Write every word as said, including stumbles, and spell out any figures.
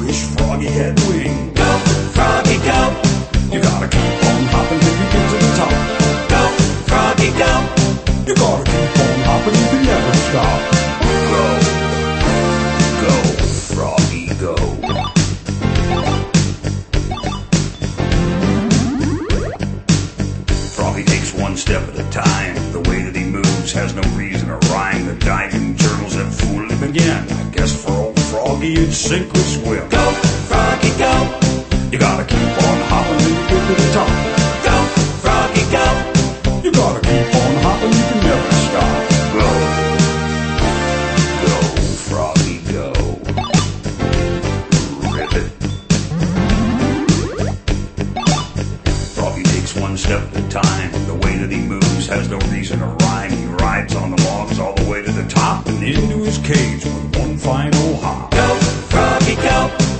wish Froggy had wings. Go, Froggy, go. You gotta keep on hopping till you get to the top. Go, Froggy, go. You gotta keep on hopping, you can never stop. Go, go, Froggy, go. Froggy takes one step at a time. The way that he moves has no reason or rhyme. The diving turtles have fooled him again. I guess for old Froggy it's sink or swim. Go, Froggy, go. You gotta keep on hopping till you get to the top. Go, Froggy, go. You gotta keep on hopping, you can never stop. Go, go, Froggy, go. Ribbit. Froggy takes one step at a time. The way that he moves has no reason or rhyme. He rides on the logs all the way to the top and into his cage with one final hop. Go, Froggy, go.